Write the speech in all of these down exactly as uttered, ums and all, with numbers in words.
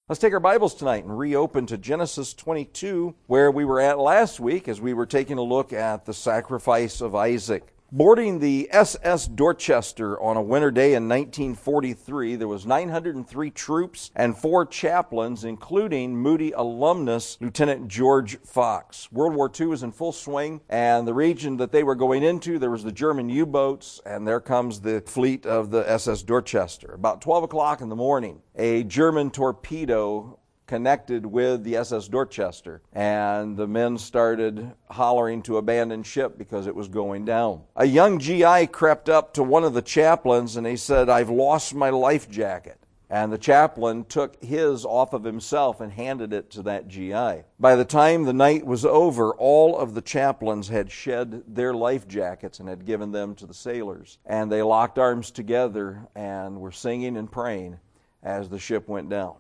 Let's take our Bibles tonight and reopen to Genesis twenty-two, where we were at last week as we were taking a look at the sacrifice of Isaac. Boarding the S S Dorchester on a winter day in nineteen forty-three, there was nine hundred three troops and four chaplains, including Moody alumnus Lieutenant George Fox. World War Two was in full swing, and the region that they were going into, there was the German U-boats, and there comes the fleet of the S S Dorchester. About twelve o'clock in the morning, a German torpedo connected with the S S Dorchester, and the men started hollering to abandon ship because it was going down. A young G I crept up to one of the chaplains and he said, "I've lost my life jacket." And the chaplain took his off of himself and handed it to that G I. By the time the night was over, all of the chaplains had shed their life jackets and had given them to the sailors. And they locked arms together and were singing and praying as the ship went down.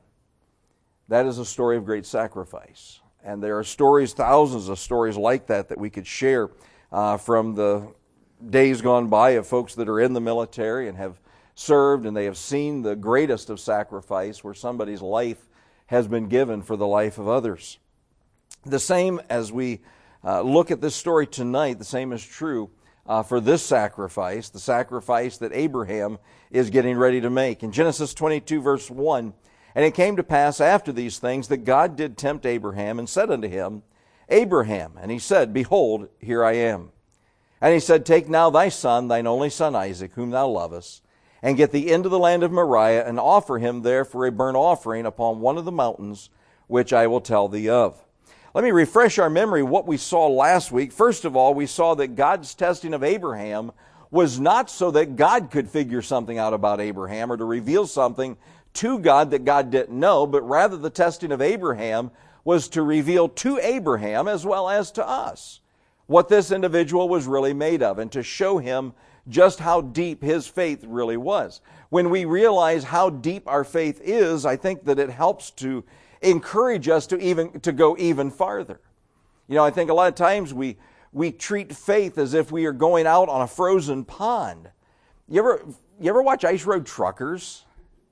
That is a story of great sacrifice. And there are stories, thousands of stories like that that we could share uh, from the days gone by of folks that are in the military and have served, and they have seen the greatest of sacrifice where somebody's life has been given for the life of others. The same as we uh, look at this story tonight, the same is true uh, for this sacrifice, the sacrifice that Abraham is getting ready to make. In Genesis twenty-two, verse one, "And it came to pass after these things that God did tempt Abraham and said unto him, Abraham. And he said, Behold, here I am. And he said, Take now thy son, thine only son Isaac, whom thou lovest, and get thee into the land of Moriah, and offer him there for a burnt offering upon one of the mountains, which I will tell thee of." Let me refresh our memory what we saw last week. First of all, we saw that God's testing of Abraham was not so that God could figure something out about Abraham or to reveal something to God that God didn't know, but rather the testing of Abraham was to reveal to Abraham as well as to us what this individual was really made of and to show him just how deep his faith really was. When we realize how deep our faith is, I think that it helps to encourage us to even to go even farther. You know, I think a lot of times we we treat faith as if we are going out on a frozen pond. You ever you ever watch Ice Road Truckers?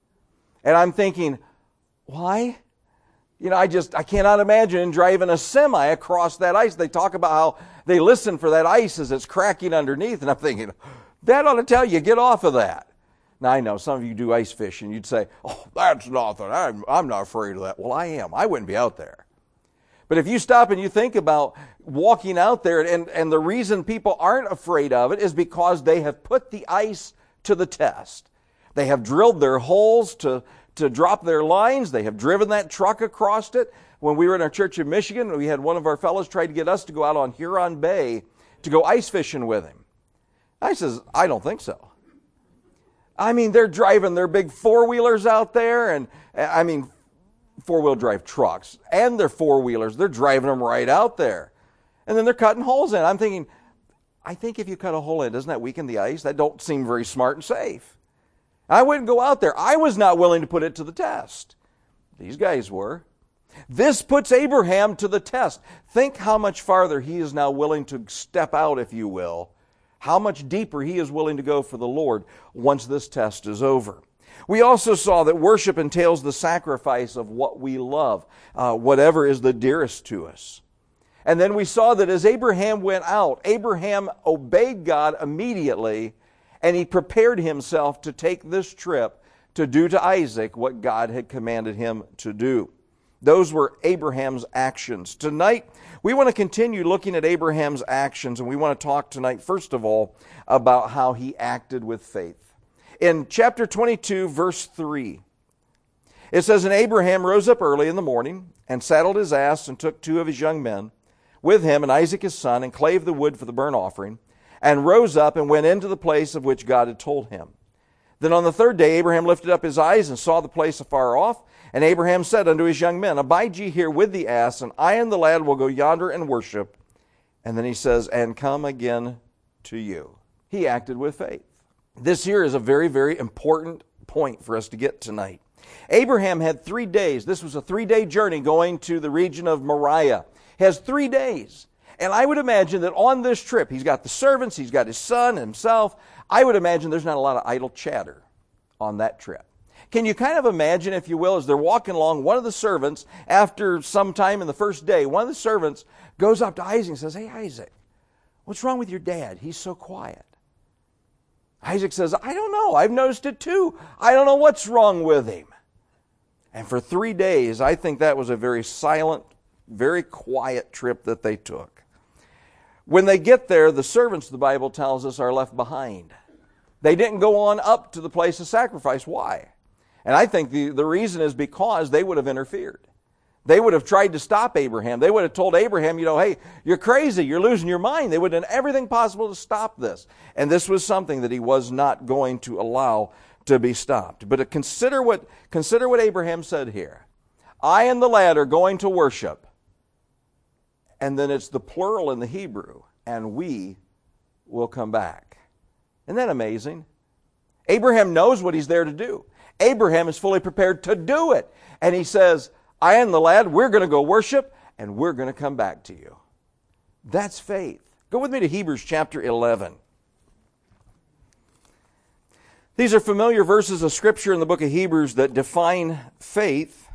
And I'm thinking, why? You know, I just, I cannot imagine driving a semi across that ice. They talk about how they listen for that ice as it's cracking underneath. And I'm thinking, that ought to tell you, get off of that. Now, I know some of you do ice fishing. You'd say, oh, that's nothing. I'm, I'm not afraid of that. Well, I am. I wouldn't be out there. But if you stop and you think about walking out there, and, and the reason people aren't afraid of it is because they have put the ice to the test. They have drilled their holes to, to drop their lines. They have driven that truck across it. When we were in our church in Michigan, we had one of our fellows try to get us to go out on Huron Bay to go ice fishing with him. I says, I don't think so. I mean, they're driving their big four-wheelers out there, and I mean, four-wheel drive trucks, and their four-wheelers. They're driving them right out there. And then they're cutting holes in. I'm thinking, I think if you cut a hole in, doesn't that weaken the ice? That don't seem very smart and safe. I wouldn't go out there. I was not willing to put it to the test. These guys were. This puts Abraham to the test. Think how much farther he is now willing to step out, if you will. How much deeper he is willing to go for the Lord once this test is over. We also saw that worship entails the sacrifice of what we love, uh, whatever is the dearest to us. And then we saw that as Abraham went out, Abraham obeyed God immediately, and he prepared himself to take this trip to do to Isaac what God had commanded him to do. Those were Abraham's actions. Tonight, we want to continue looking at Abraham's actions, and we want to talk tonight, first of all, about how he acted with faith. In chapter twenty-two, verse three, it says, "And Abraham rose up early in the morning, and saddled his ass, and took two of his young men with him, and Isaac his son, and clave the wood for the burnt offering, and rose up and went into the place of which God had told him. Then on the third day Abraham lifted up his eyes and saw the place afar off. And Abraham said unto his young men, Abide ye here with the ass, and I and the lad will go yonder and worship. And then he says, And come again to you." He acted with faith. This here is a very, very important point for us to get tonight. Abraham had three days. This was a three-day journey going to the region of Moriah. He has three days. And I would imagine that on this trip, he's got the servants, he's got his son, himself. I would imagine there's not a lot of idle chatter on that trip. Can you kind of imagine, if you will, as they're walking along, one of the servants, after some time in the first day, one of the servants goes up to Isaac and says, "Hey, Isaac, what's wrong with your dad? He's so quiet." Isaac says, "I don't know. I've noticed it too. I don't know what's wrong with him." And for three days, I think that was a very silent, very quiet trip that they took. When they get there, the servants, the Bible tells us, are left behind. They didn't go on up to the place of sacrifice. Why? And I think the, the reason is because they would have interfered. They would have tried to stop Abraham. They would have told Abraham, you know, "Hey, you're crazy. You're losing your mind." They would have done everything possible to stop this. And this was something that he was not going to allow to be stopped. But consider what, consider what Abraham said here. "I and the lad are going to worship." And then it's the plural in the Hebrew, "and we will come back." Isn't that amazing? Abraham knows what he's there to do. Abraham is fully prepared to do it. And he says, "I and the lad, we're going to go worship, and we're going to come back to you." That's faith. Go with me to Hebrews chapter eleven. These are familiar verses of Scripture in the book of Hebrews that define faith.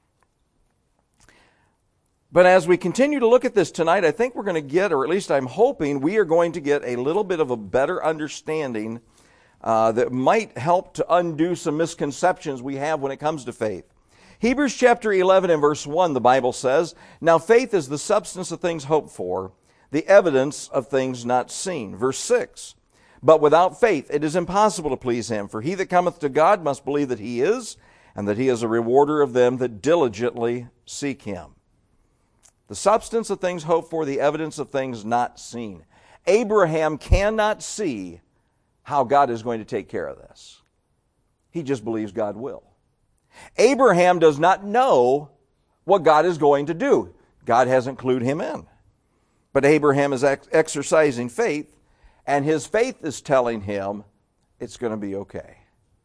But as we continue to look at this tonight, I think we're going to get, or at least I'm hoping, we are going to get a little bit of a better understanding uh, that might help to undo some misconceptions we have when it comes to faith. Hebrews chapter eleven and verse one, the Bible says, "Now faith is the substance of things hoped for, the evidence of things not seen." Verse six, "But without faith it is impossible to please him, for he that cometh to God must believe that he is, and that he is a rewarder of them that diligently seek him." The substance of things hoped for, the evidence of things not seen. Abraham cannot see how God is going to take care of this. He just believes God will. Abraham does not know what God is going to do. God hasn't clued him in. But Abraham is ex- exercising faith, and his faith is telling him it's going to be okay.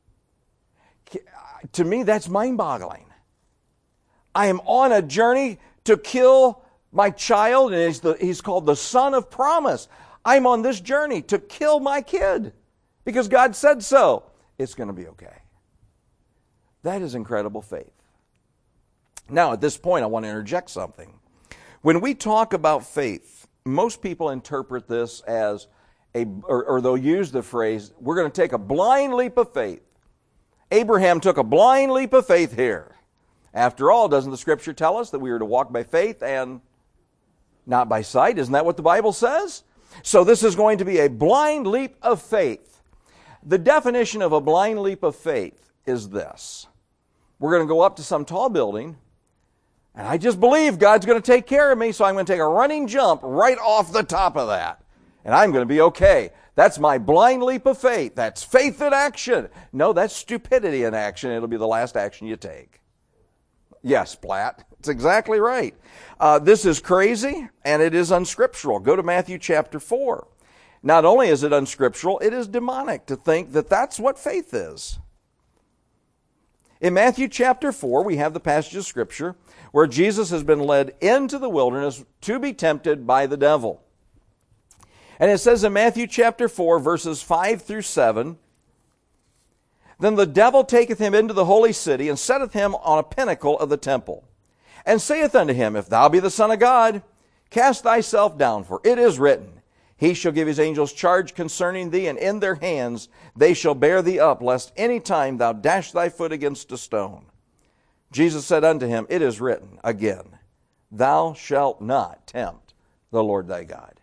To me, that's mind-boggling. I am on a journey to kill my child, and he's, the, he's called the son of promise. I'm on this journey to kill my kid because God said so. It's going to be okay. That is incredible faith. Now, at this point, I want to interject something. When we talk about faith, most people interpret this as a, or, or they'll use the phrase, "We're going to take a blind leap of faith." Abraham took a blind leap of faith here. After all, doesn't the Scripture tell us that we are to walk by faith and not by sight? Isn't that what the Bible says? So this is going to be a blind leap of faith. The definition of a blind leap of faith is this. We're going to go up to some tall building, and I just believe God's going to take care of me, so I'm going to take a running jump right off the top of that, and I'm going to be okay. That's my blind leap of faith. That's faith in action. No, that's stupidity in action. It'll be the last action you take. Yes, Platt. It's exactly right. Uh, this is crazy, and it is unscriptural. Go to Matthew chapter four. Not only is it unscriptural, it is demonic to think that that's what faith is. In Matthew chapter four, we have the passage of Scripture where Jesus has been led into the wilderness to be tempted by the devil. And it says in Matthew chapter four, verses five through seven, "Then the devil taketh him into the holy city, and setteth him on a pinnacle of the temple, and saith unto him, If thou be the Son of God, cast thyself down, for it is written, He shall give his angels charge concerning thee, and in their hands they shall bear thee up, lest any time thou dash thy foot against a stone. Jesus said unto him, It is written again, Thou shalt not tempt the Lord thy God."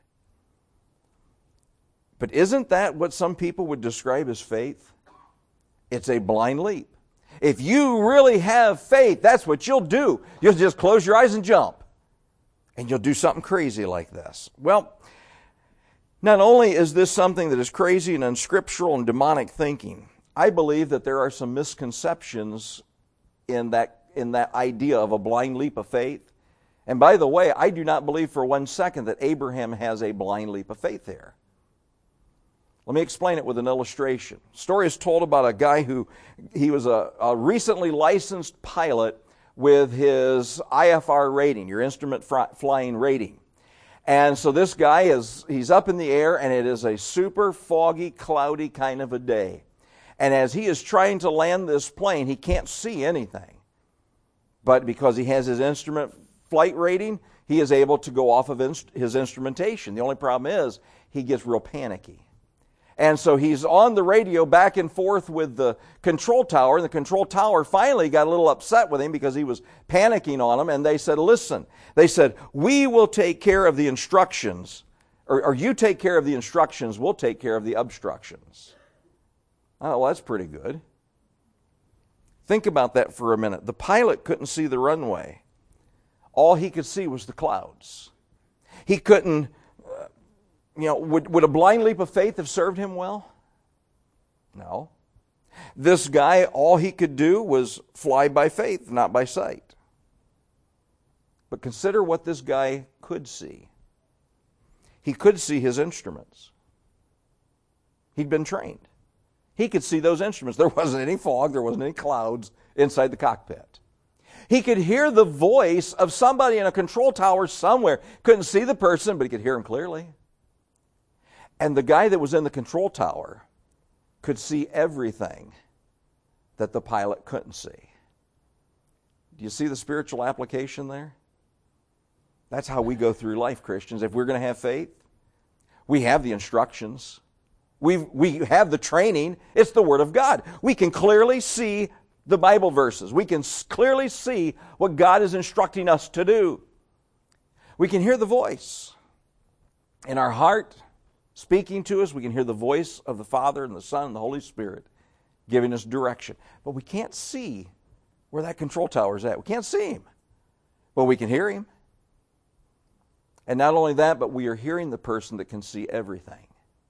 But isn't that what some people would describe as faith? It's a blind leap. If you really have faith, that's what you'll do. You'll just close your eyes and jump. And you'll do something crazy like this. Well, not only is this something that is crazy and unscriptural and demonic thinking, I believe that there are some misconceptions in that, in that idea of a blind leap of faith. And by the way, I do not believe for one second that Abraham has a blind leap of faith there. Let me explain it with an illustration. The story is told about a guy who, he was a, a recently licensed pilot with his I F R rating, your instrument flying rating. And so this guy is, he's up in the air, and it is a super foggy, cloudy kind of a day. And as he is trying to land this plane, he can't see anything. But because he has his instrument flight rating, he is able to go off of inst- his instrumentation. The only problem is he gets real panicky. And so he's on the radio back and forth with the control tower, and the control tower finally got a little upset with him because he was panicking on them, and they said, listen, they said, we will take care of the instructions, or, or you take care of the instructions, we'll take care of the obstructions. Oh, well, that's pretty good. Think about that for a minute. The pilot couldn't see the runway. All he could see was the clouds. He couldn't, uh, you know, would, would a blind leap of faith have served him well? No. This guy, all he could do was fly by faith, not by sight. But consider what this guy could see. He could see his instruments. He'd been trained. He could see those instruments. There wasn't any fog, there wasn't any clouds inside the cockpit. He could hear the voice of somebody in a control tower somewhere. Couldn't see the person, but he could hear him clearly. And the guy that was in the control tower could see everything that the pilot couldn't see. Do you see the spiritual application there? That's how we go through life, Christians. If we're going to have faith, we have the instructions. We we have the training. It's the Word of God. We can clearly see the Bible verses. We can clearly see what God is instructing us to do. We can hear the voice in our heart speaking to us. We can hear the voice of the Father and the Son and the Holy Spirit giving us direction. But we can't see where that control tower is at. We can't see Him. But we can hear Him. And not only that, but we are hearing the person that can see everything.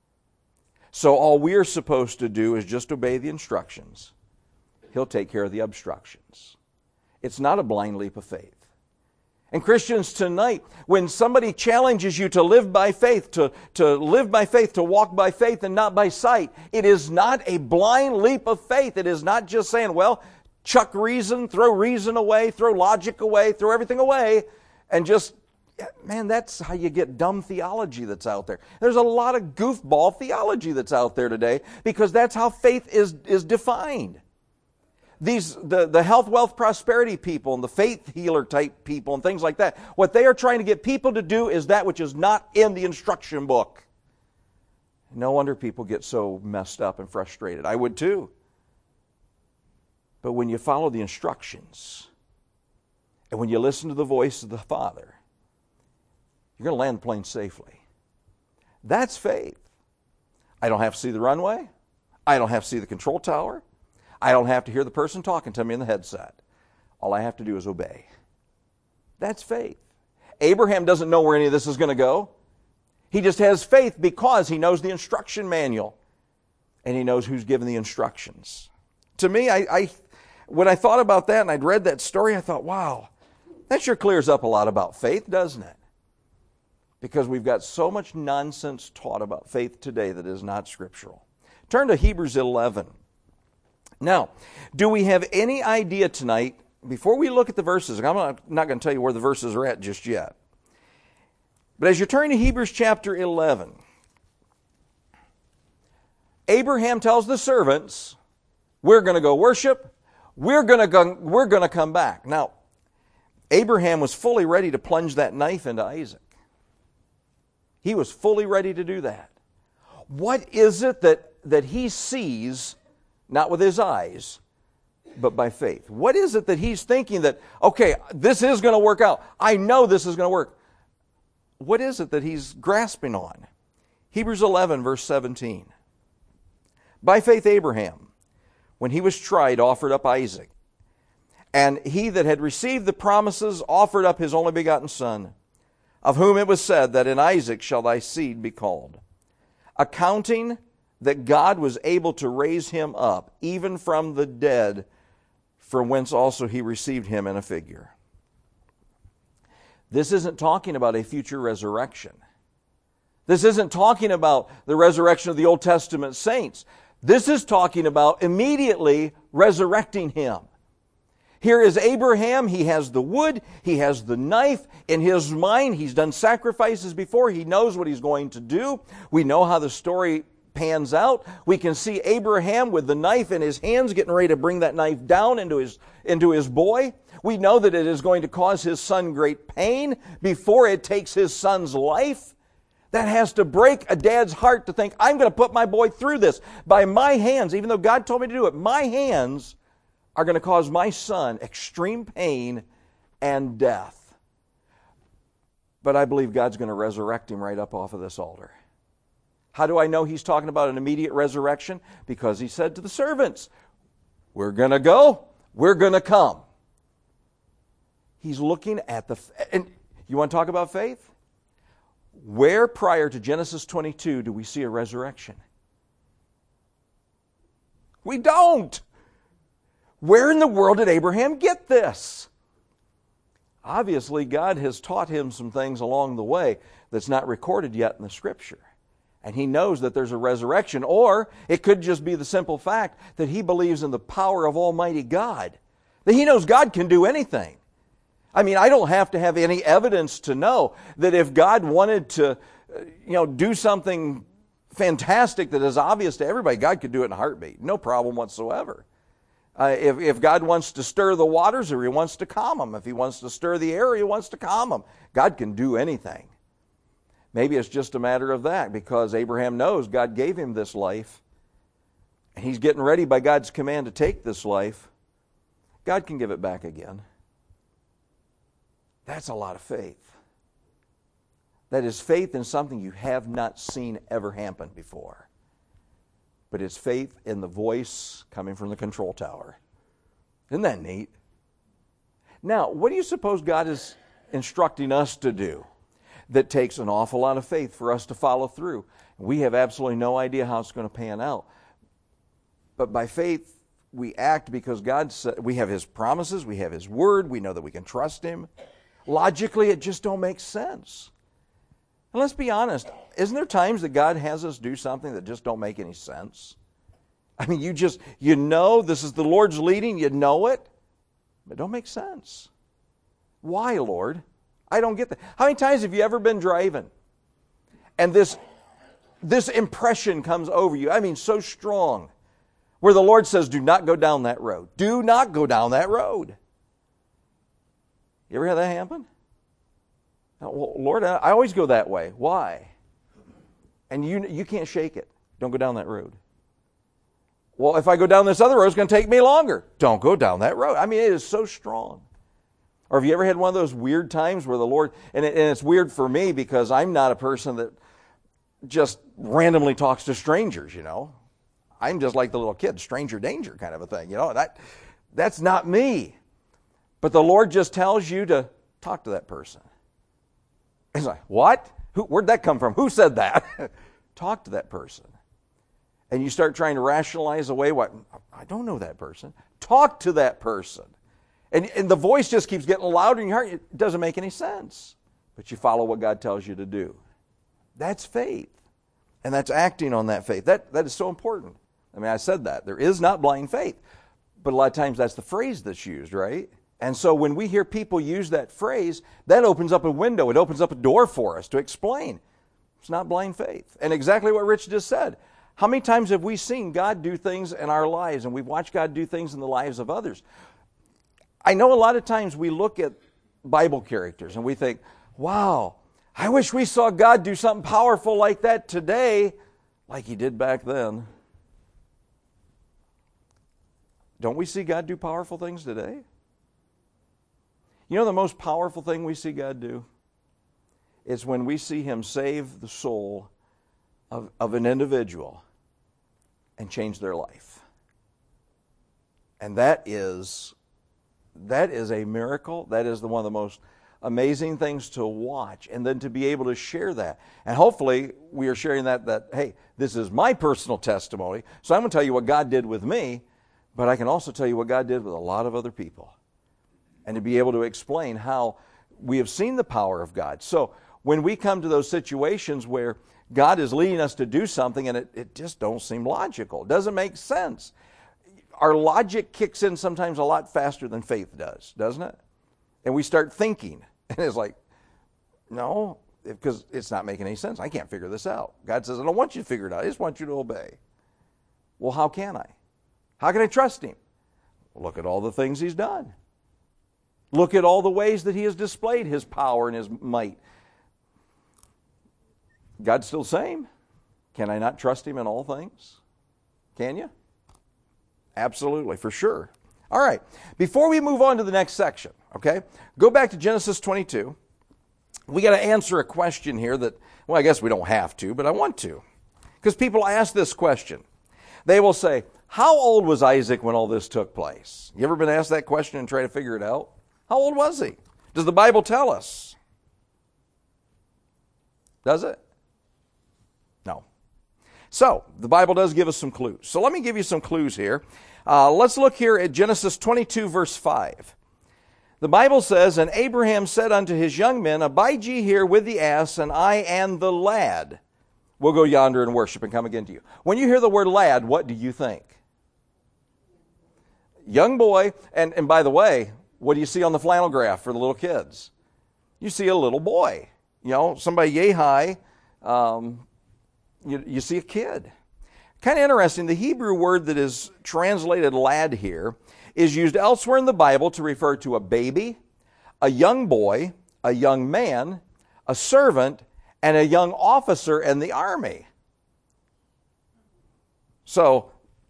So all we are supposed to do is just obey the instructions. He'll take care of the obstructions. It's not a blind leap of faith. And Christians, tonight, when somebody challenges you to live by faith, to, to live by faith, to walk by faith and not by sight, it is not a blind leap of faith. It is not just saying, well, chuck reason, throw reason away, throw logic away, throw everything away, and just, man, that's how you get dumb theology that's out there. There's a lot of goofball theology that's out there today because that's how faith is, is defined. These the, the health, wealth, prosperity people and the faith healer type people and things like that, what they are trying to get people to do is that which is not in the instruction book. No wonder people get so messed up and frustrated. I would too. But when you follow the instructions and when you listen to the voice of the Father, you're going to land the plane safely. That's faith. I don't have to see the runway. I don't have to see the control tower. I don't have to hear the person talking to me in the headset. All I have to do is obey. That's faith. Abraham doesn't know where any of this is going to go. He just has faith because he knows the instruction manual. And he knows who's given the instructions. To me, I, I when I thought about that and I'd read that story, I thought, wow, that sure clears up a lot about faith, doesn't it? Because we've got so much nonsense taught about faith today that is not scriptural. Turn to Hebrews eleven. Now, do we have any idea tonight, before we look at the verses, I'm not, not going to tell you where the verses are at just yet, but as you're turning to Hebrews chapter eleven, Abraham tells the servants, we're going to go worship, we're going to go, we're going to come back. Now, Abraham was fully ready to plunge that knife into Isaac. He was fully ready to do that. What is it that, that he sees, not with his eyes, but by faith? What is it that he's thinking that, okay, this is going to work out. I know this is going to work. What is it that he's grasping on? Hebrews eleven, verse seventeen. By faith Abraham, when he was tried, offered up Isaac. And he that had received the promises offered up his only begotten son, of whom it was said that in Isaac shall thy seed be called, accounting that God was able to raise him up, even from the dead, from whence also he received him in a figure. This isn't talking about a future resurrection. This isn't talking about the resurrection of the Old Testament saints. This is talking about immediately resurrecting him. Here is Abraham. He has the wood. He has the knife. In his mind, he's done sacrifices before. He knows what he's going to do. We know how the story pans out. We can see Abraham with the knife in his hands getting ready to bring that knife down into his, into his boy. We know that it is going to cause his son great pain before it takes his son's life. That has to break a dad's heart to think, I'm going to put my boy through this. By my hands, even though God told me to do it, my hands are going to cause my son extreme pain and death. But I believe God's going to resurrect him right up off of this altar. How do I know he's talking about an immediate resurrection? Because he said to the servants, we're going to go, we're going to come. He's looking at the... And you want to talk about faith? Where prior to Genesis twenty-two do we see a resurrection? We don't. Where in the world did Abraham get this? Obviously, God has taught him some things along the way that's not recorded yet in the Scripture. And he knows that there's a resurrection. Or it could just be the simple fact that he believes in the power of Almighty God. That he knows God can do anything. I mean, I don't have to have any evidence to know that if God wanted to, you know, do something fantastic that is obvious to everybody, God could do it in a heartbeat. No problem whatsoever. Uh, if, if God wants to stir the waters or he wants to calm them, if he wants to stir the air, he wants to calm them. God can do anything. Maybe it's just a matter of that because Abraham knows God gave him this life. And he's getting ready by God's command to take this life. God can give it back again. That's a lot of faith. That is faith in something you have not seen ever happen before. But it's faith in the voice coming from the control tower. Isn't that neat? Now, what do you suppose God is instructing us to do that takes an awful lot of faith for us to follow through? We have absolutely no idea how it's going to pan out. But by faith, we act because God said, we have His promises, we have His word, we know that we can trust Him. Logically, it just don't make sense. And let's be honest, isn't there times that God has us do something that just don't make any sense? I mean, you just, you know this is the Lord's leading, you know it, but it don't make sense. Why, Lord? I don't get that. How many times have you ever been driving and this, this impression comes over you, I mean, so strong, where the Lord says, do not go down that road. Do not go down that road. You ever had that happen? Well, Lord, I always go that way. Why? And you you can't shake it. Don't go down that road. Well, if I go down this other road, it's going to take me longer. Don't go down that road. I mean, it is so strong. Or have you ever had one of those weird times where the Lord, and, it, and it's weird for me because I'm not a person that just randomly talks to strangers, you know. I'm just like the little kid, stranger danger kind of a thing, you know. That That's not me. But the Lord just tells you to talk to that person. It's like, what? Who, where'd that come from? Who said that? Talk to that person. And you start trying to rationalize away what, I don't know that person. Talk to that person. And, and the voice just keeps getting louder in your heart. It doesn't make any sense. But you follow what God tells you to do. That's faith. And that's acting on that faith. That, that is so important. I mean, I said that. There is not blind faith. But a lot of times that's the phrase that's used, right? And so when we hear people use that phrase, that opens up a window. It opens up a door for us to explain. It's not blind faith. And exactly what Rich just said. How many times have we seen God do things in our lives and we've watched God do things in the lives of others? I know a lot of times we look at Bible characters and we think, wow, I wish we saw God do something powerful like that today, like He did back then. Don't we see God do powerful things today? You know the most powerful thing we see God do? Is when we see Him save the soul of, of an individual and change their life. And that is, that is a miracle. That is the, one of the most amazing things to watch. And then to be able to share that. And hopefully we are sharing that, that, hey, this is my personal testimony. So I'm going to tell you what God did with me, but I can also tell you what God did with a lot of other people. And to be able to explain how we have seen the power of God. So when we come to those situations where God is leading us to do something and it, it just don't seem logical, it doesn't make sense. Our logic kicks in sometimes a lot faster than faith does, doesn't it? And we start thinking. And it's like, no, because it's not making any sense. I can't figure this out. God says, I don't want you to figure it out. I just want you to obey. Well, how can I? How can I trust him? Look at all the things he's done. Look at all the ways that he has displayed his power and his might. God's still the same. Can I not trust him in all things? Can you? Absolutely, for sure. All right, before we move on to the next section, okay, go back to Genesis twenty-two. We got to answer a question here that, well, I guess we don't have to, but I want to. Because people ask this question. They will say, how old was Isaac when all this took place? You ever been asked that question and try to figure it out? How old was he? Does the Bible tell us? Does it? No. So, the Bible does give us some clues. So let me give you some clues here. Uh, let's look here at Genesis twenty-two, verse five. The Bible says, and Abraham said unto his young men, abide ye here with the ass, and I and the lad will go yonder and worship and come again to you. When you hear the word lad, what do you think? Young boy, and, and by the way, what do you see on the flannel graph for the little kids? You see a little boy, you know, somebody yay high. Um, you, you see a kid. Kind of interesting, the Hebrew word that is translated lad here is used elsewhere in the Bible to refer to a baby, a young boy, a young man, a servant, and a young officer in the army. So,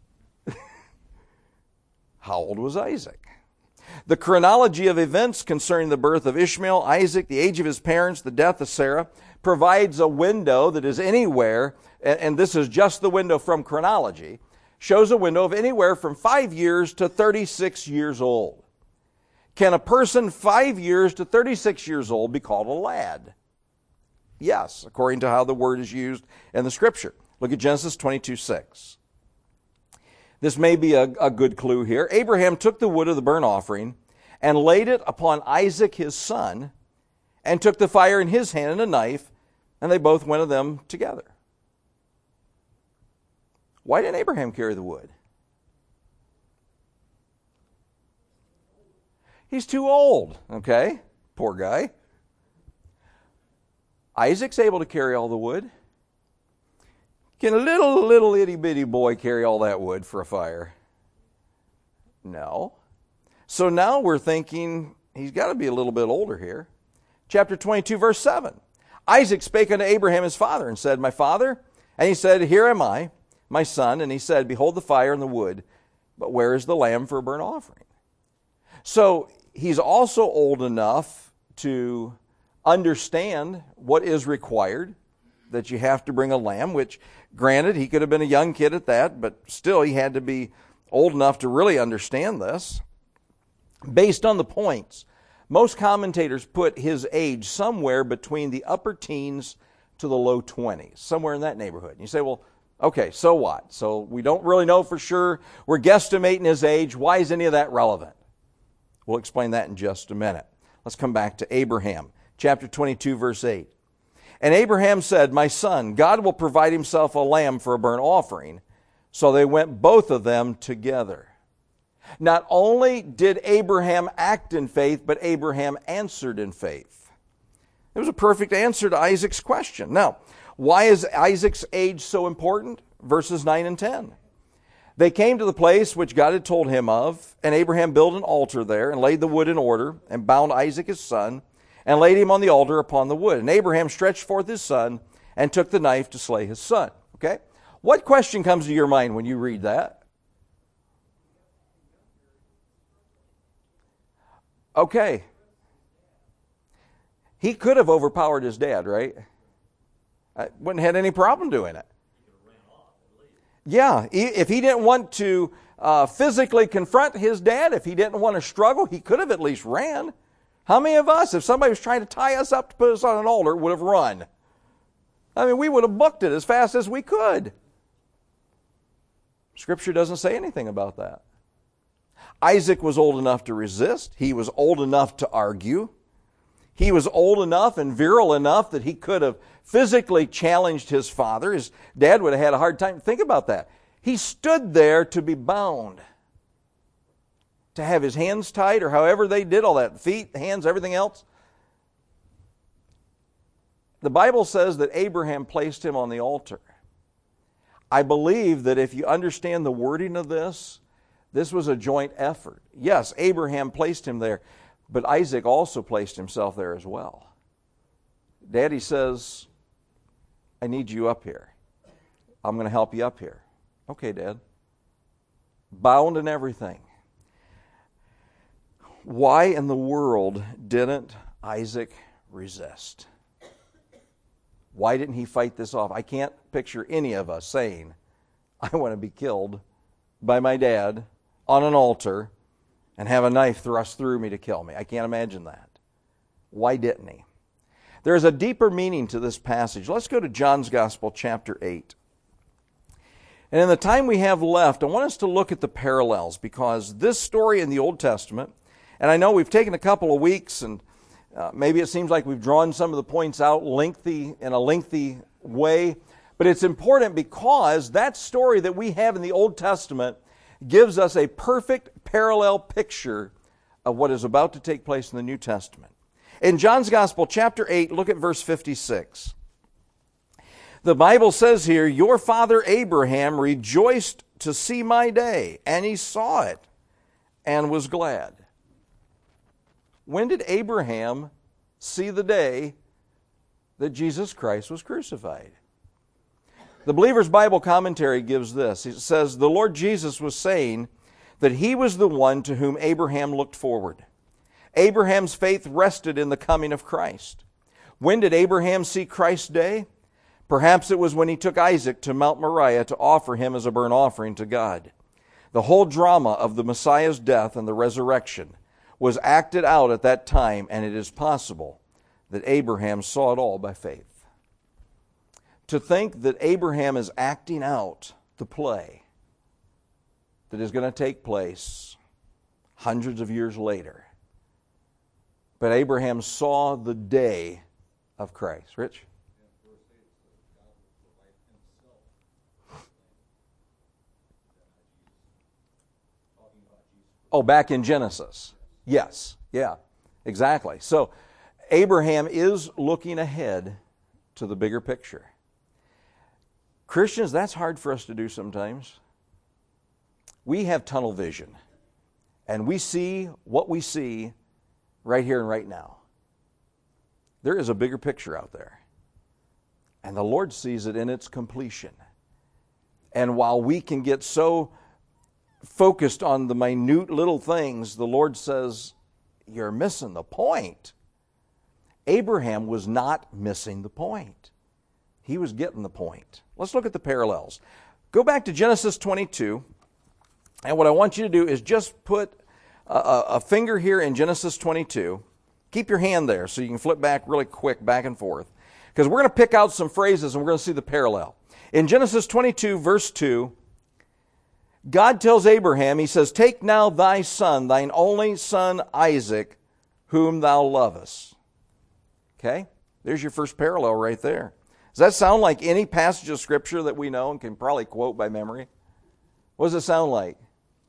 how old was Isaac? The chronology of events concerning the birth of Ishmael, Isaac, the age of his parents, the death of Sarah, provides a window that is anywhere, and this is just the window from chronology, shows a window of anywhere from five years to thirty-six years old. Can a person five years to thirty-six years old be called a lad? Yes, according to how the word is used in the Scripture. Look at Genesis twenty-two, six. This may be a, a good clue here. Abraham took the wood of the burnt offering and laid it upon Isaac his son, and took the fire in his hand and a knife, and they both went of them together. Why didn't Abraham carry the wood? He's too old, okay? Poor guy. Isaac's able to carry all the wood. Can a little, little itty-bitty boy carry all that wood for a fire? No. So now we're thinking he's got to be a little bit older here. Chapter twenty-two, verse seven. Isaac spake unto Abraham his father and said, my father? And he said, here am I, my son. And he said, behold the fire and the wood, but where is the lamb for a burnt offering? So he's also old enough to understand what is required, that you have to bring a lamb, which granted, he could have been a young kid at that, but still he had to be old enough to really understand this. Based on the points, most commentators put his age somewhere between the upper teens to the low twenties, somewhere in that neighborhood. And you say, well, okay, so what? So we don't really know for sure. We're guesstimating his age. Why is any of that relevant? We'll explain that in just a minute. Let's come back to Abraham, chapter twenty-two, verse eight. And Abraham said, my son, God will provide himself a lamb for a burnt offering. So they went both of them together. Not only did Abraham act in faith, but Abraham answered in faith. It was a perfect answer to Isaac's question. Now, why is Isaac's age so important? Verses nine and ten. They came to the place which God had told him of, and Abraham built an altar there, and laid the wood in order, and bound Isaac his son, and laid him on the altar upon the wood. And Abraham stretched forth his son, and took the knife to slay his son. Okay? What question comes to your mind when you read that? Okay. He could have overpowered his dad, right? I wouldn't have had any problem doing it. Yeah, if he didn't want to uh, physically confront his dad, if he didn't want to struggle, he could have at least ran. How many of us, if somebody was trying to tie us up to put us on an altar, would have run? I mean, we would have booked it as fast as we could. Scripture doesn't say anything about that. Isaac was old enough to resist. He was old enough to argue. He was old enough and virile enough that he could have physically challenged his father. His dad would have had a hard time. Think about that. He stood there to be bound, to have his hands tied, or however they did all that, feet, hands, everything else. the Bible says that Abraham placed him on the altar. I believe that if you understand the wording of this, this was a joint effort. Yes, Abraham placed him there, but Isaac also placed himself there as well. Daddy says, I need you up here. I'm going to help you up here. Okay, Dad. Bound and everything. Why in the world didn't Isaac resist? Why didn't he fight this off? I can't picture any of us saying, I want to be killed by my dad on an altar and have a knife thrust through me to kill me. I can't imagine that. Why didn't he? There's a deeper meaning to this passage. Let's go to John's Gospel, chapter eight. And in the time we have left, I want us to look at the parallels, because this story in the Old Testament, and I know we've taken a couple of weeks, and uh, maybe it seems like we've drawn some of the points out lengthy in a lengthy way, but it's important because that story that we have in the Old Testament gives us a perfect parallel picture of what is about to take place in the New Testament. In John's Gospel, chapter eight, look at verse fifty-six. The Bible says here, your father Abraham rejoiced to see my day, and he saw it and was glad. When did Abraham see the day that Jesus Christ was crucified? The Believer's Bible Commentary gives this. It says, the Lord Jesus was saying that he was the one to whom Abraham looked forward. Abraham's faith rested in the coming of Christ. When did Abraham see Christ's day? Perhaps it was when he took Isaac to Mount Moriah to offer him as a burnt offering to God. The whole drama of the Messiah's death and the resurrection was acted out at that time, and it is possible that Abraham saw it all by faith. To think that Abraham is acting out the play that is going to take place hundreds of years later. But Abraham saw the day of Christ. Rich? Oh, back in Genesis. Yes, yeah, exactly. So Abraham is looking ahead to the bigger picture. Christians, that's hard for us to do sometimes. We have tunnel vision, and we see what we see right here and right now. There is a bigger picture out there, and the Lord sees it in its completion. And while we can get so focused on the minute little things, the Lord says, you're missing the point. Abraham was not missing the point. He was getting the point. Let's look at the parallels. Go back to Genesis twenty-two, and what I want you to do is just put a, a finger here in Genesis twenty-two. Keep your hand there so you can flip back really quick, back and forth, because we're going to pick out some phrases and we're going to see the parallel. In Genesis twenty-two, verse two, God tells Abraham, he says, take now thy son, thine only son Isaac, whom thou lovest. Okay? There's your first parallel right there. Does that sound like any passage of Scripture that we know and can probably quote by memory? What does it sound like?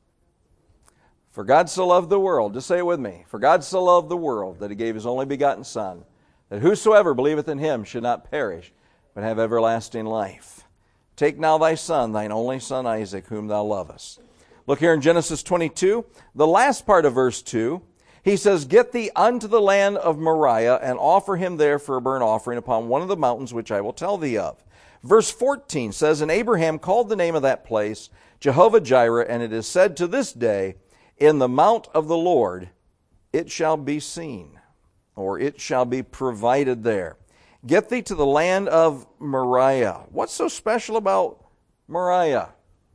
For God so loved the world, just say it with me. For God so loved the world that he gave his only begotten Son, that whosoever believeth in him should not perish, but have everlasting life. Take now thy son, thine only son Isaac, whom thou lovest. Look here in Genesis twenty-two, the last part of verse two. He says, get thee unto the land of Moriah, and offer him there for a burnt offering upon one of the mountains which I will tell thee of. Verse fourteen says, and Abraham called the name of that place Jehovah-Jireh, and it is said to this day, in the mount of the Lord it shall be seen, or it shall be provided there. Get thee to the land of Moriah. What's so special about Moriah?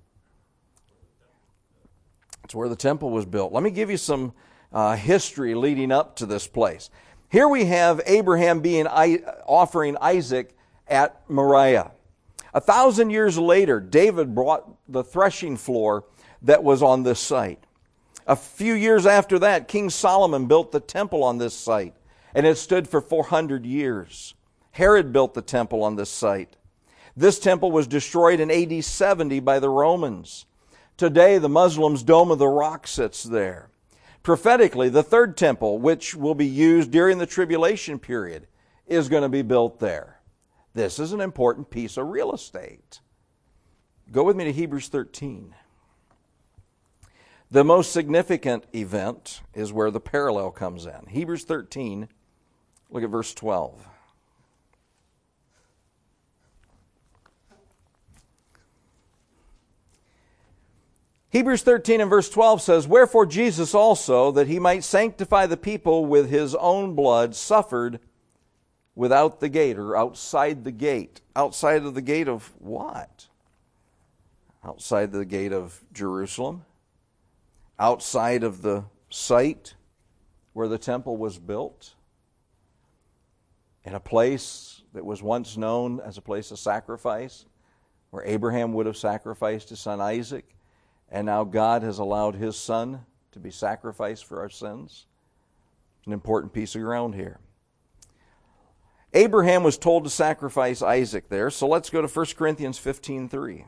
It's where the temple was built. Let me give you some uh, history leading up to this place. Here we have Abraham being offering Isaac at Moriah. A thousand years later, David brought the threshing floor that was on this site. A few years after that, King Solomon built the temple on this site, and it stood for four hundred years. Herod built the temple on this site. This temple was destroyed in A D seventy by the Romans. Today, the Muslims' Dome of the Rock sits there. Prophetically, the third temple, which will be used during the tribulation period, is going to be built there. This is an important piece of real estate. Go with me to Hebrews thirteen. The most significant event is where the parallel comes in. Hebrews thirteen, look at verse twelve. Hebrews thirteen and verse twelve says, "Wherefore Jesus also, that he might sanctify the people with his own blood, suffered without the gate," or outside the gate. Outside of the gate of what? Outside the gate of Jerusalem. Outside of the site where the temple was built. In a place that was once known as a place of sacrifice, where Abraham would have sacrificed his son Isaac. And now God has allowed his son to be sacrificed for our sins. An important piece of ground here. Abraham was told to sacrifice Isaac there, so let's go to First Corinthians fifteen three.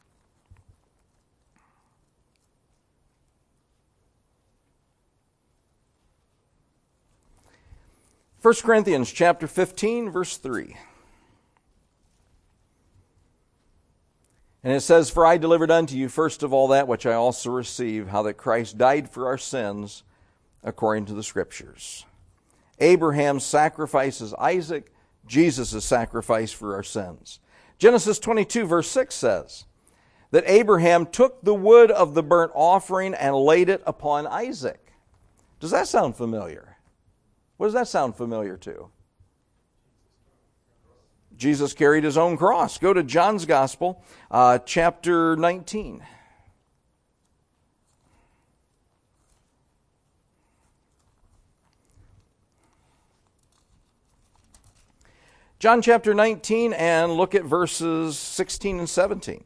First Corinthians chapter fifteen, verse three. And it says, "For I delivered unto you first of all that which I also received, how that Christ died for our sins according to the Scriptures." Abraham sacrifices Isaac, Jesus' sacrifice for our sins. Genesis twenty-two verse six says that Abraham took the wood of the burnt offering and laid it upon Isaac. Does that sound familiar? What does that sound familiar to? Jesus carried his own cross. Go to John's Gospel, uh, chapter nineteen. John chapter nineteen, and look at verses sixteen and seventeen.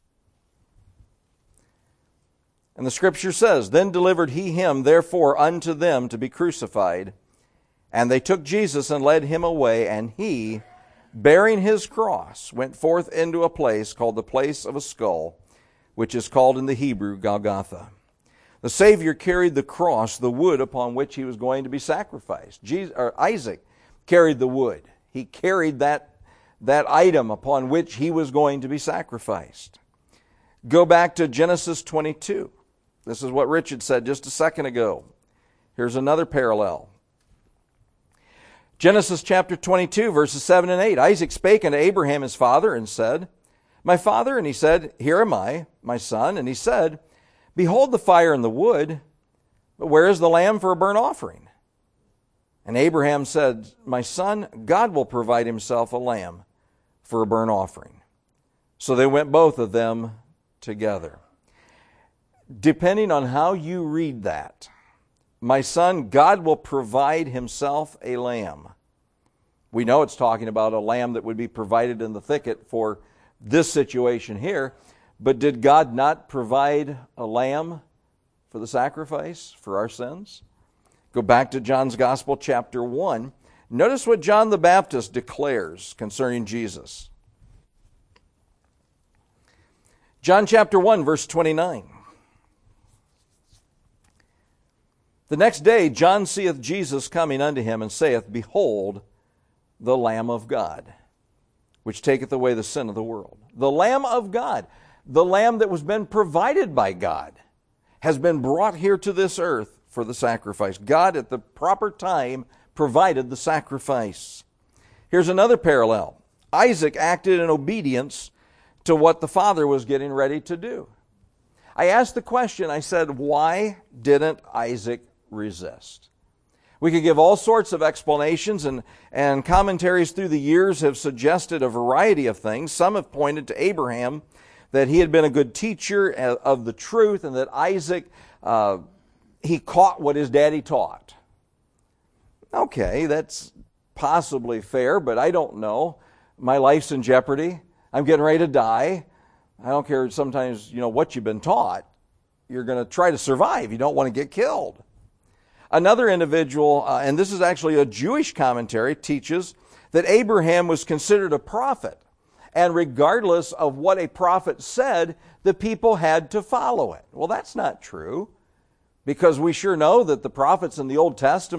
And the Scripture says, "Then delivered he him therefore unto them to be crucified. And they took Jesus and led him away, and he, bearing his cross, went forth into a place called the place of a skull, which is called in the Hebrew Golgotha." The Savior carried the cross, the wood upon which he was going to be sacrificed. Jesus, or Isaac carried the wood. He carried that, that item upon which he was going to be sacrificed. Go back to Genesis twenty-two. This is what Richard said just a second ago. Here's another parallel. Genesis chapter twenty-two, verses seven and eight. "Isaac spake unto Abraham his father, and said, My father, and he said, Here am I, my son. And he said, Behold the fire and the wood, but where is the lamb for a burnt offering? And Abraham said, My son, God will provide himself a lamb for a burnt offering. So they went both of them together." Depending on how you read that, my son, God will provide himself a lamb. We know it's talking about a lamb that would be provided in the thicket for this situation here. But did God not provide a lamb for the sacrifice for our sins? Go back to John's Gospel, chapter one. Notice what John the Baptist declares concerning Jesus. John chapter one, verse twenty-nine. "The next day John seeth Jesus coming unto him, and saith, Behold, the Lamb of God, which taketh away the sin of the world." The Lamb of God, the Lamb that was been provided by God, has been brought here to this earth for the sacrifice. God at the proper time provided the sacrifice. Here's another parallel. Isaac acted in obedience to what the father was getting ready to do. I asked the question, I said, why didn't Isaac resist? We could give all sorts of explanations, and, and commentaries through the years have suggested a variety of things. Some have pointed to Abraham, that he had been a good teacher of the truth, and that Isaac, uh, he caught what his daddy taught. Okay, that's possibly fair, but I don't know. My life's in jeopardy. I'm getting ready to die. I don't care sometimes, you know, what you've been taught. You're going to try to survive. You don't want to get killed. Another individual, uh, and this is actually a Jewish commentary, teaches that Abraham was considered a prophet. And regardless of what a prophet said, the people had to follow it. Well, that's not true, because we sure know that the prophets in the Old Testament,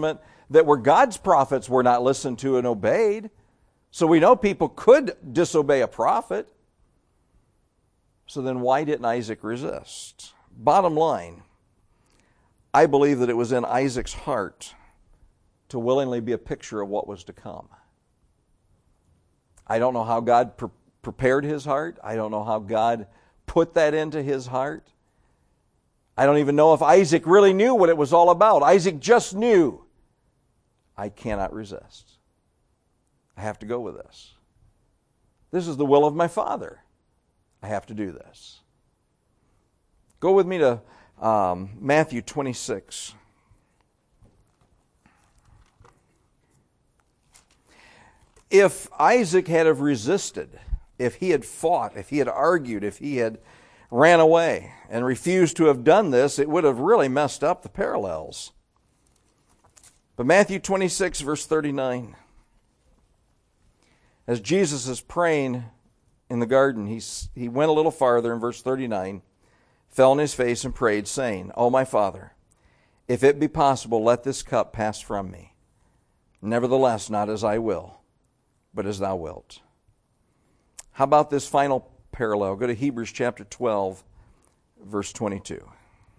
that were God's prophets were not listened to and obeyed. So we know people could disobey a prophet. So then why didn't Isaac resist? Bottom line, I believe that it was in Isaac's heart to willingly be a picture of what was to come. I don't know how God pre- prepared his heart. I don't know how God put that into his heart. I don't even know if Isaac really knew what it was all about. Isaac just knew, I cannot resist. I have to go with this. This is the will of my Father. I have to do this. Go with me to um, Matthew twenty-six. If Isaac had have resisted, if he had fought, if he had argued, if he had ran away and refused to have done this, it would have really messed up the parallels. But Matthew twenty-six, verse thirty-nine. As Jesus is praying in the garden, he's, he went a little farther in verse thirty-nine, fell on his face and prayed, saying, O my Father, if it be possible, let this cup pass from me. Nevertheless, not as I will, but as thou wilt. How about this final parallel? Go to Hebrews chapter twelve, verse twenty-two.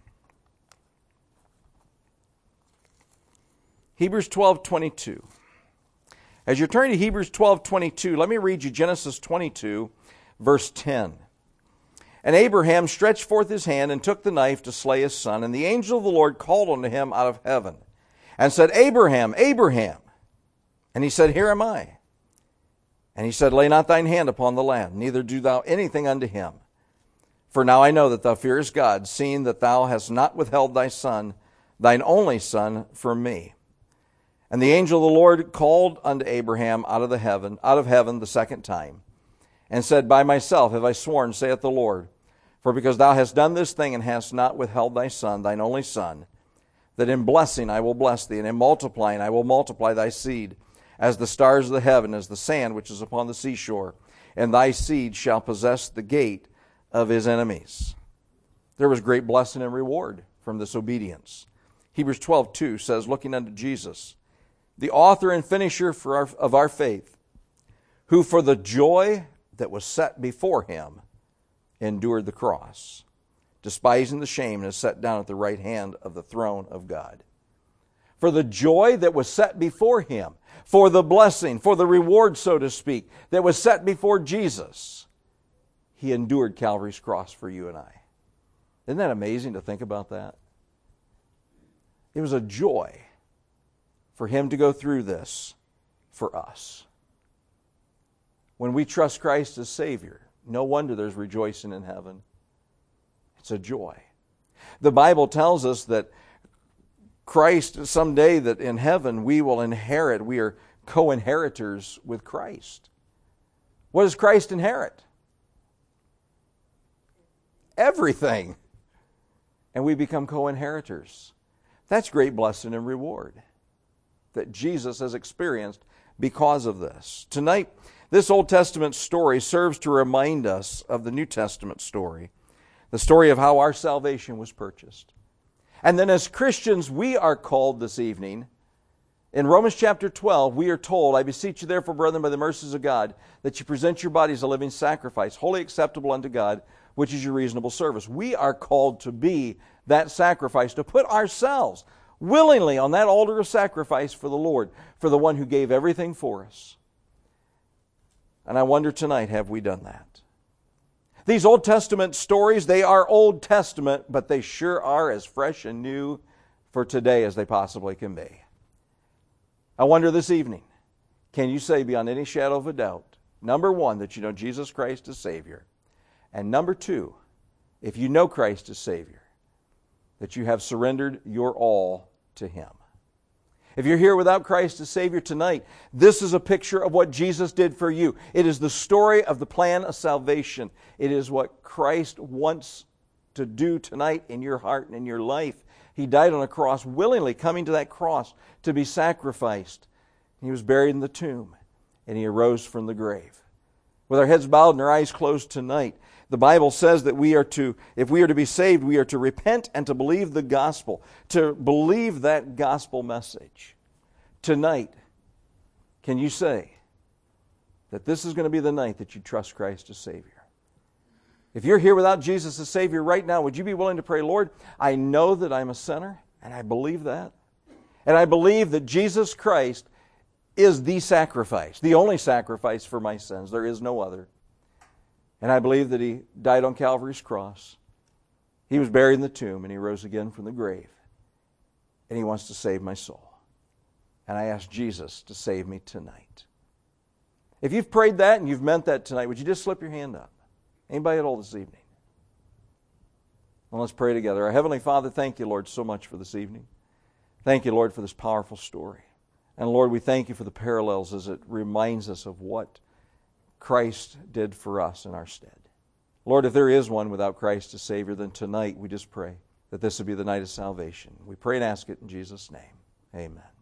Hebrews twelve, twenty-two. As you're turning to Hebrews twelve, twenty-two, let me read you Genesis twenty-two, verse ten. And Abraham stretched forth his hand and took the knife to slay his son. And the angel of the Lord called unto him out of heaven and said, Abraham, Abraham. And he said, Here am I. And he said, Lay not thine hand upon the lad, neither do thou anything unto him. For now I know that thou fearest God, seeing that thou hast not withheld thy son, thine only son, from me. And the angel of the Lord called unto Abraham out of the heaven, out of heaven the second time, and said, By myself have I sworn, saith the Lord, for because thou hast done this thing, and hast not withheld thy son, thine only son, that in blessing I will bless thee, and in multiplying I will multiply thy seed, as the stars of the heaven, as the sand which is upon the seashore, and thy seed shall possess the gate of his enemies. There was great blessing and reward from this obedience. Hebrews twelve, two says, looking unto Jesus, the author and finisher for our, of our faith, who for the joy that was set before him endured the cross, despising the shame, and is set down at the right hand of the throne of God. For the joy that was set before him, for the blessing, for the reward, so to speak, that was set before Jesus, he endured Calvary's cross for you and I. Isn't that amazing to think about that? It was a joy for him to go through this for us. When we trust Christ as Savior, no wonder there's rejoicing in heaven. It's a joy. The Bible tells us that Christ, someday that in heaven we will inherit, we are co-inheritors with Christ. What does Christ inherit? Everything. And we become co-inheritors. That's great blessing and reward that Jesus has experienced because of this. Tonight, this Old Testament story serves to remind us of the New Testament story, the story of how our salvation was purchased. And then as Christians, we are called this evening, in Romans chapter twelve, we are told, I beseech you therefore, brethren, by the mercies of God, that you present your bodies a living sacrifice, wholly acceptable unto God, which is your reasonable service. We are called to be that sacrifice, to put ourselves willingly on that altar of sacrifice for the Lord, for the one who gave everything for us. And I wonder tonight, have we done that? These Old Testament stories, they are Old Testament, but they sure are as fresh and new for today as they possibly can be. I wonder this evening, can you say beyond any shadow of a doubt, number one, that you know Jesus Christ as Savior, and number two, if you know Christ as Savior, that you have surrendered your all to Him. If you're here without Christ as Savior tonight, this is a picture of what Jesus did for you. It is the story of the plan of salvation. It is what Christ wants to do tonight in your heart and in your life. He died on a cross, willingly coming to that cross to be sacrificed. He was buried in the tomb, and He arose from the grave. With our heads bowed and our eyes closed tonight, the Bible says that we are to, if we are to be saved, we are to repent and to believe the gospel, to believe that gospel message. tonight, can you say that this is going to be the night that you trust Christ as Savior? If you're here without Jesus as Savior right now, would you be willing to pray, Lord, I know that I'm a sinner, and I believe that. And I believe that Jesus Christ is the sacrifice, the only sacrifice for my sins. There is no other. And I believe that He died on Calvary's cross. He was buried in the tomb, and He rose again from the grave. And He wants to save my soul. And I ask Jesus to save me tonight. If you've prayed that and you've meant that tonight, would you just slip your hand up? Anybody at all this evening? Well, let's pray together. Our Heavenly Father, thank you, Lord, so much for this evening. Thank you, Lord, for this powerful story. And Lord, we thank you for the parallels as it reminds us of what Christ did for us in our stead. Lord, if there is one without Christ as Savior, then tonight we just pray that this would be the night of salvation. We pray and ask it in Jesus' name. Amen.